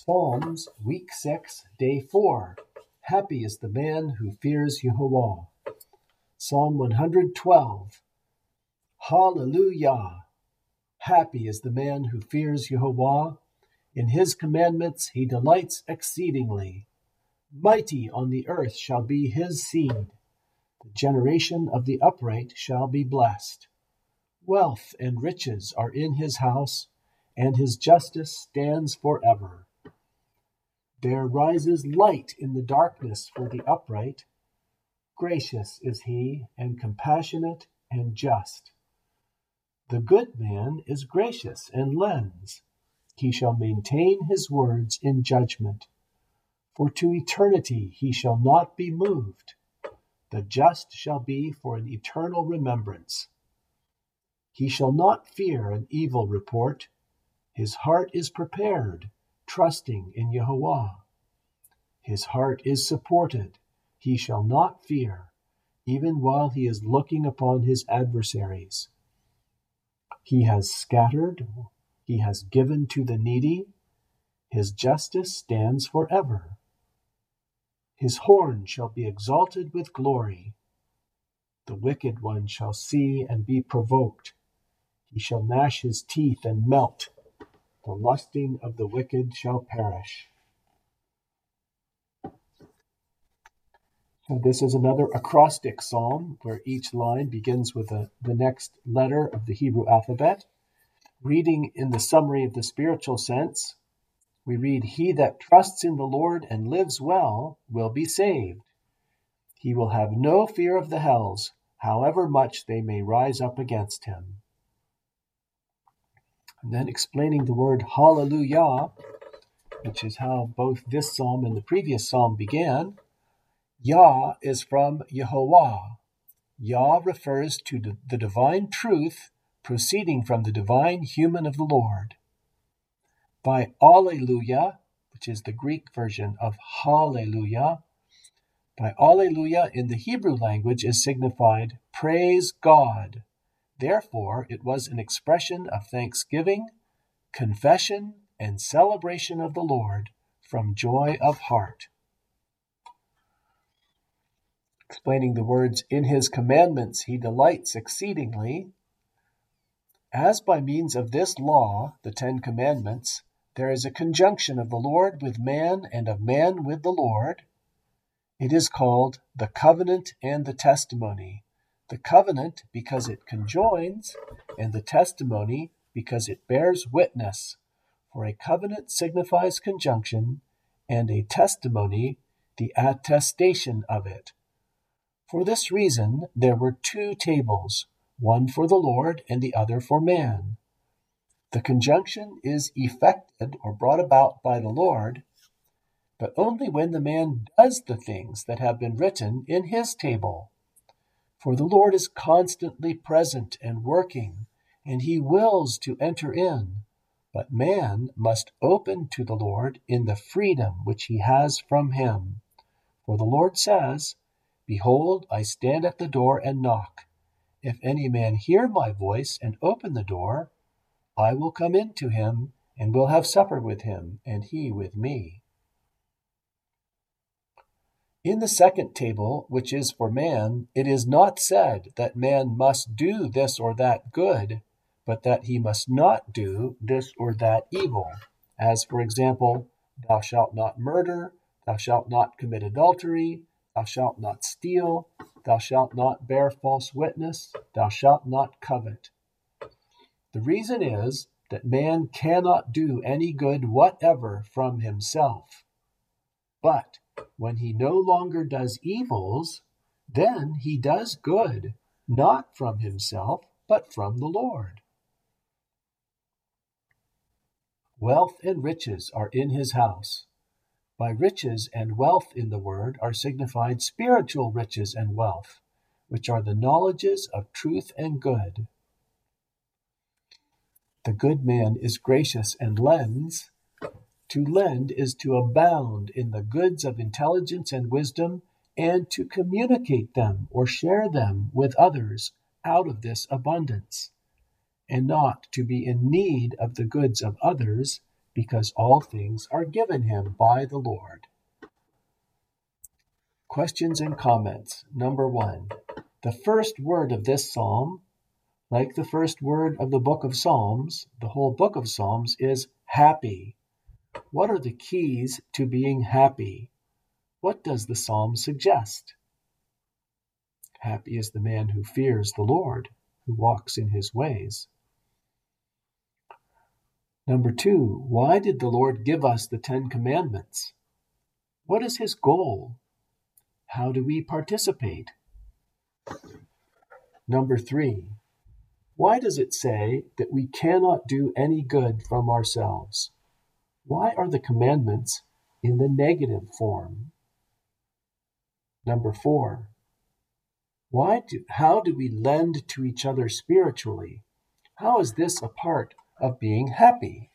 Psalms, Week 6, Day 4. Happy is the man who fears Yehovah. Psalm 112. Hallelujah! Happy is the man who fears Yehovah. In his commandments he delights exceedingly. Mighty on the earth shall be his seed. The generation of the upright shall be blessed. Wealth and riches are in his house, and his justice stands forever. There rises light in the darkness for the upright. Gracious is he, and compassionate, and just. The good man is gracious and lends. He shall maintain his words in judgment. For to eternity he shall not be moved. The just shall be for an eternal remembrance. He shall not fear an evil report. His heart is prepared, trusting in Yehovah. His heart is supported. He shall not fear, even while he is looking upon his adversaries. He has scattered, he has given to the needy. His justice stands forever. His horn shall be exalted with glory. The wicked one shall see and be provoked. He shall gnash his teeth and melt. The lusting of the wicked shall perish. So this is another acrostic psalm where each line begins with the next letter of the Hebrew alphabet. Reading in the summary of the spiritual sense, we read, "He that trusts in the Lord and lives well will be saved. He will have no fear of the hells, however much they may rise up against him." And then explaining the word hallelujah, which is how both this psalm and the previous psalm began. Yah is from Yehovah. Yah refers to the divine truth proceeding from the divine human of the Lord. By Alleluia, which is the Greek version of Hallelujah, by Alleluia in the Hebrew language is signified praise God. Therefore, it was an expression of thanksgiving, confession, and celebration of the Lord from joy of heart. Explaining the words, "In his commandments he delights exceedingly." As by means of this law, the 10 Commandments, there is a conjunction of the Lord with man and of man with the Lord. It is called the covenant and the testimony. The covenant because it conjoins, and the testimony because it bears witness. For a covenant signifies conjunction, and a testimony the attestation of it. For this reason, there were 2 tables, one for the Lord and the other for man. The conjunction is effected or brought about by the Lord, but only when the man does the things that have been written in his table. For the Lord is constantly present and working, and he wills to enter in, but man must open to the Lord in the freedom which he has from him. For the Lord says, "Behold, I stand at the door and knock. If any man hear my voice and open the door, I will come in to him and will have supper with him, and he with me." In the second table, which is for man, it is not said that man must do this or that good, but that he must not do this or that evil. As, for example, "Thou shalt not murder, thou shalt not commit adultery, thou shalt not steal, thou shalt not bear false witness, thou shalt not covet." The reason is that man cannot do any good whatever from himself. But when he no longer does evils, then he does good, not from himself, but from the Lord. Wealth and riches are in his house. By riches and wealth in the word are signified spiritual riches and wealth, which are the knowledges of truth and good. The good man is gracious and lends. To lend is to abound in the goods of intelligence and wisdom, and to communicate them or share them with others out of this abundance, and not to be in need of the goods of others, because all things are given him by the Lord. Questions and comments. Number 1. The first word of this psalm, like the first word of the book of Psalms, the whole book of Psalms, is happy. What are the keys to being happy? What does the psalm suggest? Happy is the man who fears the Lord, who walks in his ways. Number 2, why did the Lord give us the 10 Commandments? What is his goal? How do we participate? Number 3, why does it say that we cannot do any good from ourselves? Why are the commandments in the negative form? Number 4, how do we lend to each other spiritually? How is this a part of being happy?